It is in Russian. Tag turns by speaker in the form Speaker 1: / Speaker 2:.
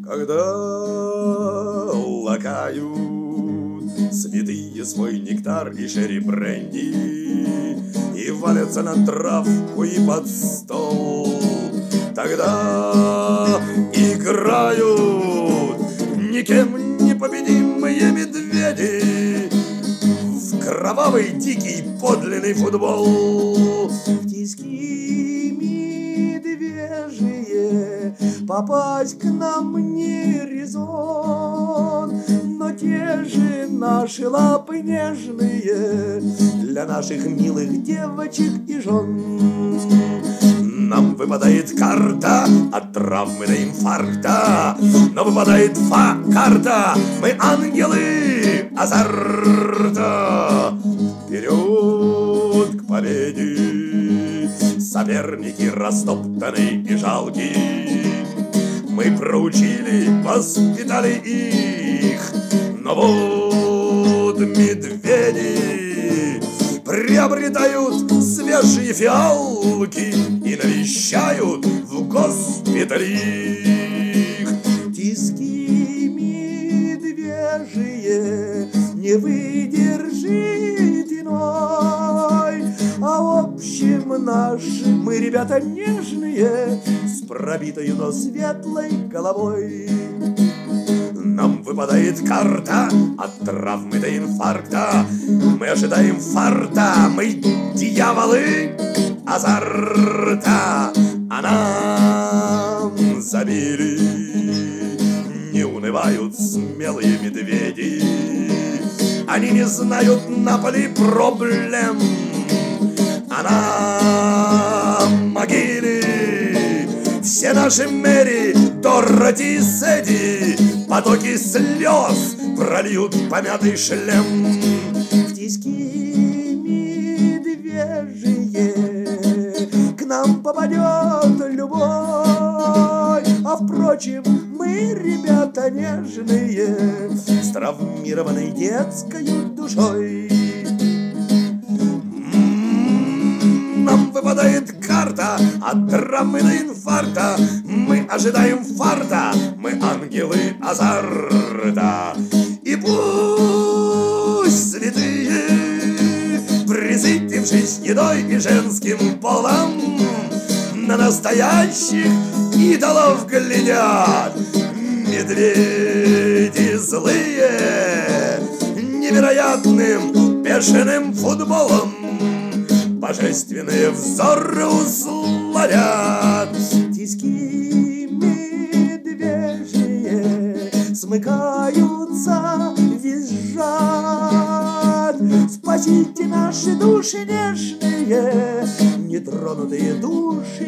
Speaker 1: Когда лакают цветы свой нектар и шерри бренди и валятся на травку и под стол, тогда играют никем не победимые медведи в кровавый дикий подлинный футбол. В тиски медвежьи попасть к нам не резон, но те же наши лапы нежные для наших милых девочек и жен. Нам выпадает карта от травмы до инфаркта, но выпадает карта, мы ангелы азарта. Вперед к победе, соперники растоптаны и жалки, мы проучили, воспитали их, но вот медведи приобретают свежие фиалки и навещают в госпиталях. Тиски медвежьи не выдержит иной, а в общем наши мы ребята нежные с пробитой, но светлой головой. Нам выпадает карта от травмы до инфаркта, мы ожидаем фарта, мы дьяволы азарта, а нам забили. Не унывают смелые медведи, они не знают на поле проблем, а на могиле все наши Мэри, Дороти, Сэдди потоки слез прольют помятый шлем. В тиски медвежьи к нам попадет любовь, а впрочем мы ребята нежные с травмированной детской душой. Нам выпадает карта от травмы до инфаркта, мы ожидаем фарта, мы ангелы азарта. И пусть святые, присытившись едой и женским полом, на настоящих идолов глядят. Медведи злые невероятным бешеным футболом божественные взоры условят. Тиски медвежьи смыкаются, визжат. Спасите наши души нежные, нетронутые души